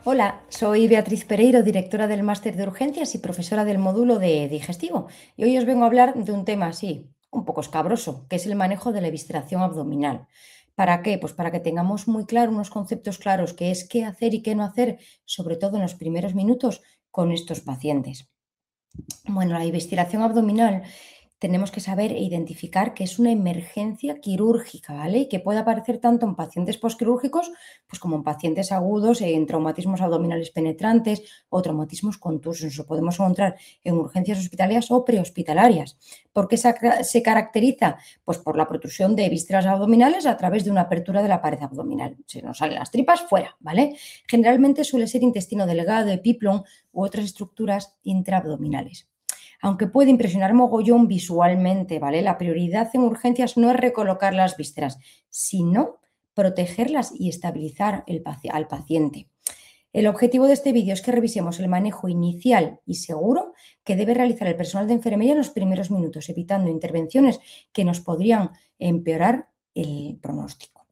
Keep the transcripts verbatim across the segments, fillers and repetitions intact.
Hola, soy Beatriz Pereiro, directora del Máster de Urgencias y profesora del módulo de digestivo. Y hoy os vengo a hablar de un tema así, un poco escabroso, que es el manejo de la evisceración abdominal. ¿Para qué? Pues para que tengamos muy claro unos conceptos claros, que es qué hacer y qué no hacer, sobre todo en los primeros minutos con estos pacientes. Bueno, la evisceración abdominal tenemos que saber e identificar que es una emergencia quirúrgica, ¿vale? Y que puede aparecer tanto en pacientes posquirúrgicos, pues como en pacientes agudos, en traumatismos abdominales penetrantes o traumatismos contusos. Lo podemos encontrar en urgencias hospitalarias o prehospitalarias. ¿Por qué se, se caracteriza? Pues por la protrusión de vísceras abdominales a través de una apertura de la pared abdominal. Se nos salen las tripas fuera, ¿vale? Generalmente suele ser intestino delgado, epiplón u otras estructuras intraabdominales. Aunque puede impresionar mogollón visualmente, ¿vale? La prioridad en urgencias no es recolocar las vísceras, sino protegerlas y estabilizar el, al paciente. El objetivo de este vídeo es que revisemos el manejo inicial y seguro que debe realizar el personal de enfermería en los primeros minutos, evitando intervenciones que nos podrían empeorar el pronóstico.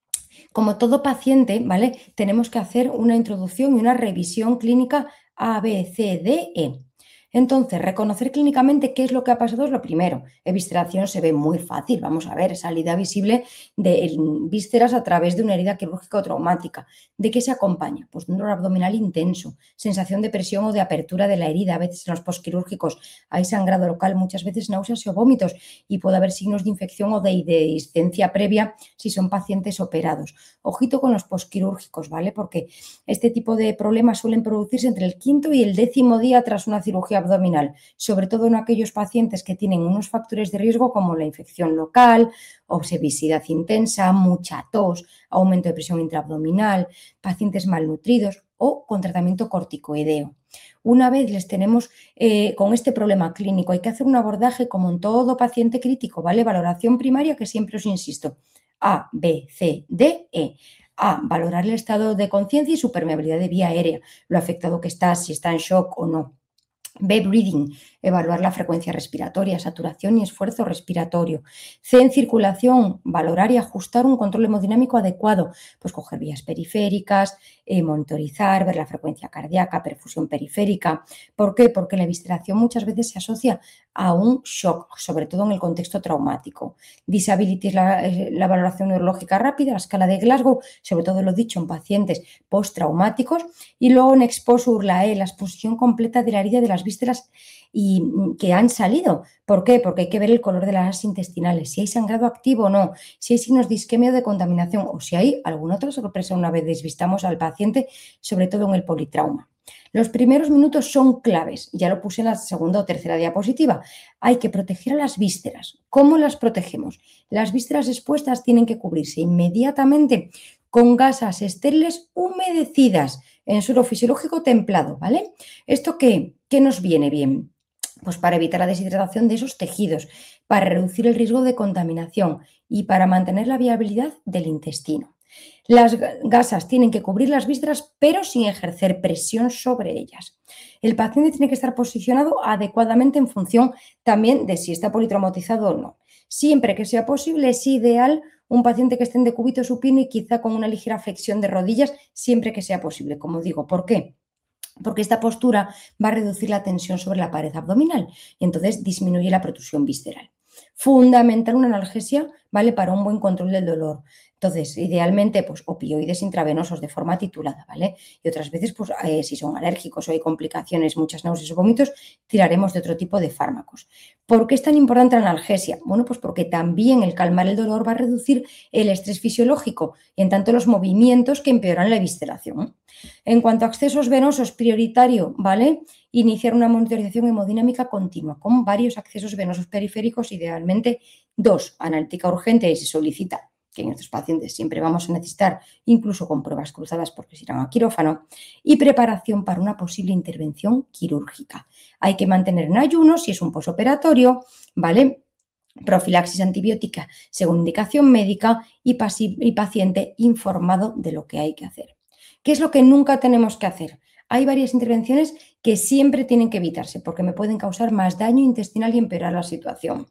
Como todo paciente, ¿vale? Tenemos que hacer una introducción y una revisión clínica A, B, C, D, E. Entonces, reconocer clínicamente qué es lo que ha pasado es lo primero. Evisceración se ve muy fácil. Vamos a ver, salida visible de vísceras a través de una herida quirúrgica o traumática. ¿De qué se acompaña? Pues de un dolor abdominal intenso, sensación de presión o de apertura de la herida. A veces en los posquirúrgicos hay sangrado local, muchas veces náuseas o vómitos y puede haber signos de infección o de dehiscencia previa si son pacientes operados. Ojito con los posquirúrgicos, ¿vale? Porque este tipo de problemas suelen producirse entre el quinto y el décimo día tras una cirugía abdominal, sobre todo en aquellos pacientes que tienen unos factores de riesgo como la infección local, obesidad intensa, mucha tos, aumento de presión intraabdominal, pacientes malnutridos o con tratamiento corticoideo. Una vez les tenemos eh, con este problema clínico, hay que hacer un abordaje como en todo paciente crítico, ¿vale? Valoración primaria que siempre os insisto, A, B, C, D, E. A, valorar el estado de conciencia y su permeabilidad de vía aérea, lo afectado que está, si está en shock o no. B, breathing, evaluar la frecuencia respiratoria, saturación y esfuerzo respiratorio. C, en circulación, valorar y ajustar un control hemodinámico adecuado, pues coger vías periféricas, eh, monitorizar, ver la frecuencia cardíaca, perfusión periférica. ¿Por qué? Porque la evisceración muchas veces se asocia a un shock, sobre todo en el contexto traumático. Disability es la, la valoración neurológica rápida, la escala de Glasgow, sobre todo lo dicho en pacientes postraumáticos, y luego en exposure, la E, la exposición completa de la herida de las vísceras y que han salido. ¿Por qué? Porque hay que ver el color de las intestinales, si hay sangrado activo o no, si hay signos de isquemia o de contaminación o si hay alguna otra sorpresa una vez desvistamos al paciente, sobre todo en el politrauma. Los primeros minutos son claves, ya lo puse en la segunda o tercera diapositiva. Hay que proteger a las vísceras. ¿Cómo las protegemos? Las vísceras expuestas tienen que cubrirse inmediatamente con gasas estériles humedecidas en suelo fisiológico templado, ¿vale? ¿Esto qué, qué nos viene bien? Pues para evitar la deshidratación de esos tejidos, para reducir el riesgo de contaminación y para mantener la viabilidad del intestino. Las gasas tienen que cubrir las vísceras, pero sin ejercer presión sobre ellas. El paciente tiene que estar posicionado adecuadamente en función también de si está politraumatizado o no. Siempre que sea posible, es ideal un paciente que esté en decúbito supino y quizá con una ligera flexión de rodillas, siempre que sea posible. Como digo, ¿por qué? Porque esta postura va a reducir la tensión sobre la pared abdominal y entonces disminuye la protrusión visceral. Fundamental una analgesia, ¿vale? Para un buen control del dolor. Entonces, idealmente, pues opioides intravenosos de forma titulada, ¿vale? Y otras veces, pues eh, si son alérgicos o hay complicaciones, muchas náuseas o vómitos, tiraremos de otro tipo de fármacos. ¿Por qué es tan importante la analgesia? Bueno, pues porque también el calmar el dolor va a reducir el estrés fisiológico y en tanto los movimientos que empeoran la evisceración. En cuanto a accesos venosos, prioritario, ¿vale? Iniciar una monitorización hemodinámica continua con varios accesos venosos periféricos, idealmente dos, analítica urgente y se solicita, que en estos pacientes siempre vamos a necesitar, incluso con pruebas cruzadas porque se irán a quirófano, y preparación para una posible intervención quirúrgica. Hay que mantener en ayuno si es un posoperatorio, ¿vale? Profilaxis antibiótica según indicación médica y, y paciente informado de lo que hay que hacer. ¿Qué es lo que nunca tenemos que hacer? Hay varias intervenciones que siempre tienen que evitarse porque me pueden causar más daño intestinal y empeorar la situación.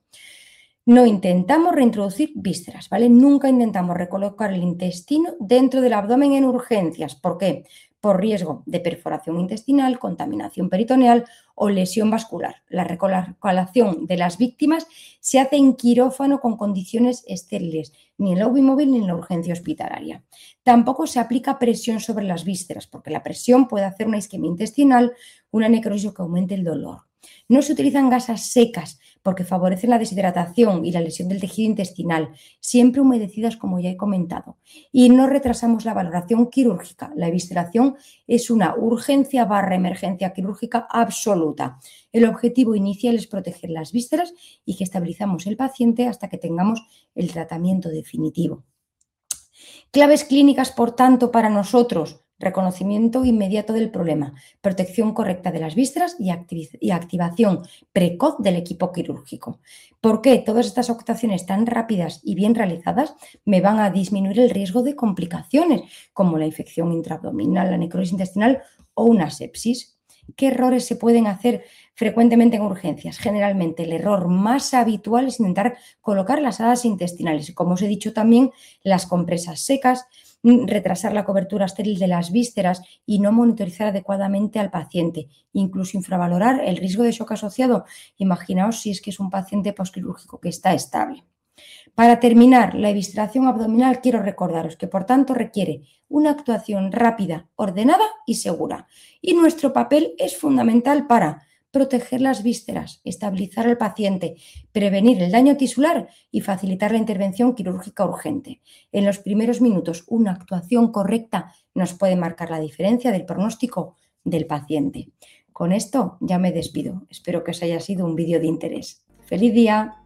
No intentamos reintroducir vísceras, ¿vale? Nunca intentamos recolocar el intestino dentro del abdomen en urgencias. ¿Por qué? por riesgo de perforación intestinal, contaminación peritoneal o lesión vascular. La recolocación de las víctimas se hace en quirófano con condiciones estériles, ni en la U B I móvil ni en la urgencia hospitalaria. Tampoco se aplica presión sobre las vísceras, porque la presión puede hacer una isquemia intestinal, una necrosis que aumente el dolor. No se utilizan gasas secas porque favorecen la deshidratación y la lesión del tejido intestinal, siempre humedecidas como ya he comentado. Y no retrasamos la valoración quirúrgica. La evisceración es una urgencia barra emergencia quirúrgica absoluta. El objetivo inicial es proteger las vísceras y que estabilizamos el paciente hasta que tengamos el tratamiento definitivo. Claves clínicas, por tanto, para nosotros: reconocimiento inmediato del problema, protección correcta de las vísceras y, y activación precoz del equipo quirúrgico. ¿Por qué? Todas estas actuaciones tan rápidas y bien realizadas me van a disminuir el riesgo de complicaciones, como la infección intraabdominal, la necrosis intestinal o una sepsis. ¿Qué errores se pueden hacer frecuentemente en urgencias? Generalmente el error más habitual es intentar colocar las asas intestinales, como os he dicho también, las compresas secas, retrasar la cobertura estéril de las vísceras y no monitorizar adecuadamente al paciente, incluso infravalorar el riesgo de shock asociado. Imaginaos si es que es un paciente posquirúrgico que está estable. Para terminar, la evisceración abdominal, quiero recordaros que, por tanto, requiere una actuación rápida, ordenada y segura. Y nuestro papel es fundamental para proteger las vísceras, estabilizar al paciente, prevenir el daño tisular y facilitar la intervención quirúrgica urgente. En los primeros minutos, una actuación correcta nos puede marcar la diferencia del pronóstico del paciente. Con esto ya me despido. Espero que os haya sido un vídeo de interés. ¡Feliz día!